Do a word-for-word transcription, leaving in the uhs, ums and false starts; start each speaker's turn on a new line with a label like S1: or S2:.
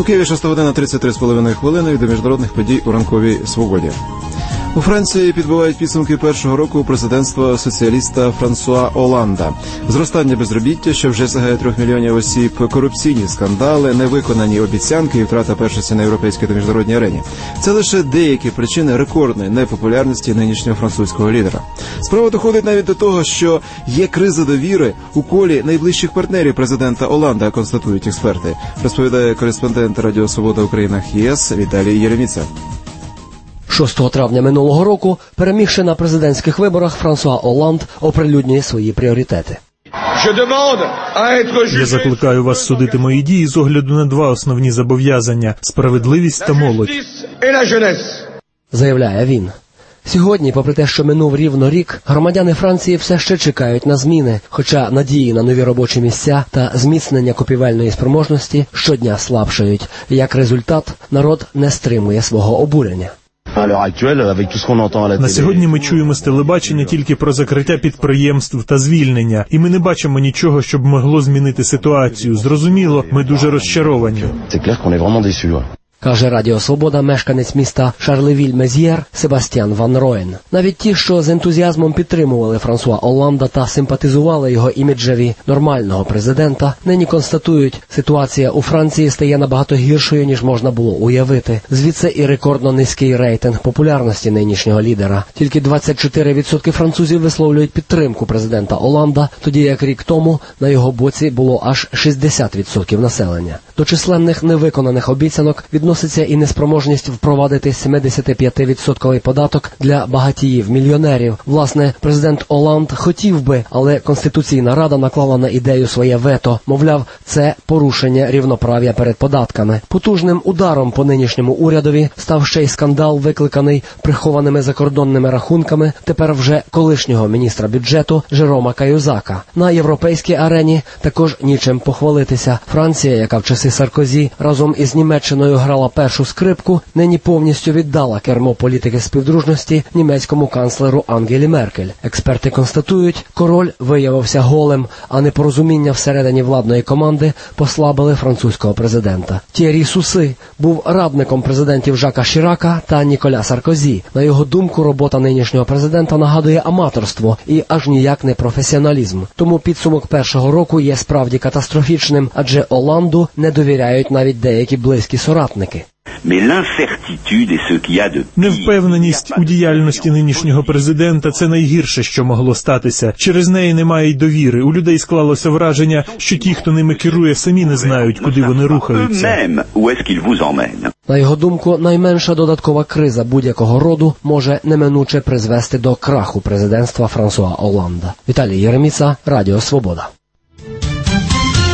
S1: У Києві шоста година тридцять три з половиною хвилини до міжнародних подій у ранковій свободі. У Франції підбивають підсумки першого року президентства соціаліста Франсуа Оланда. Зростання безробіття, що вже сягає трьох мільйонів осіб, корупційні скандали, невиконані обіцянки і втрата першості на європейській та міжнародній арені. Це лише деякі причини рекордної непопулярності нинішнього французького лідера. Справа доходить навіть до того, що є криза довіри у колі найближчих партнерів президента Оланда, констатують експерти, розповідає кореспондент Радіо Свобода Україна ЄС Віталій Єреміца.
S2: шостого травня минулого року, перемігши на президентських виборах, Франсуа Оланд оприлюднює свої пріоритети.
S3: Я закликаю вас судити мої дії з огляду на два основні зобов'язання – справедливість та молодь.
S2: Заявляє він. Сьогодні, попри те, що минув рівно рік, громадяни Франції все ще чекають на зміни, хоча надії на нові робочі місця та зміцнення купівельної спроможності щодня слабшають. Як результат, народ не стримує свого обурення.
S3: На сьогодні ми чуємо з телебачення тільки про закриття підприємств та звільнення, і ми не бачимо нічого, щоб могло змінити ситуацію. Зрозуміло, ми дуже розчаровані.
S2: Каже Радіо Свобода мешканець міста Шарлевіль-Мезьєр Себастьян Ван Роен. Навіть ті, що з ентузіазмом підтримували Франсуа Оланда та симпатизували його іміджеві нормального президента, нині констатують, ситуація у Франції стає набагато гіршою, ніж можна було уявити. Звідси і рекордно низький рейтинг популярності нинішнього лідера. Тільки двадцять чотири відсотки французів висловлюють підтримку президента Оланда, тоді як рік тому на його боці було аж шістдесят відсотків населення. До численних невиконаних обіцянок відноситься і неспроможність впровадити сімдесятип'ятивідсотковий податок для багатіїв-мільйонерів. Власне, президент Оланд хотів би, але Конституційна Рада наклала на ідею своє вето. Мовляв, це порушення рівноправ'я перед податками. Потужним ударом по нинішньому урядові став ще й скандал, викликаний прихованими закордонними рахунками тепер вже колишнього міністра бюджету Жерома Каюзака. На європейській арені також нічим похвалитися. Франція, яка в часи Саркозі разом із Німеччиною грала першу скрипку, нині повністю віддала кермо політики співдружності німецькому канцлеру Ангелі Меркель. Експерти констатують, король виявився голим, а непорозуміння всередині владної команди послабили французького президента. Т'єрі Суси був радником президентів Жака Шірака та Ніколя Саркозі. На його думку, робота нинішнього президента нагадує аматорство і аж ніяк не професіоналізм. Тому підсумок першого року є справді катастрофічним, адже Оланду не довіряють навіть деякі близькі соратники.
S3: Невпевненість у діяльності нинішнього президента – це найгірше, що могло статися. Через неї немає й довіри. У людей склалося враження, що ті, хто ними керує, самі не знають, куди вони рухаються.
S2: На його думку, найменша додаткова криза будь-якого роду може неминуче призвести до краху президентства Франсуа Оланда. Віталій Єреміца, Радіо Свобода.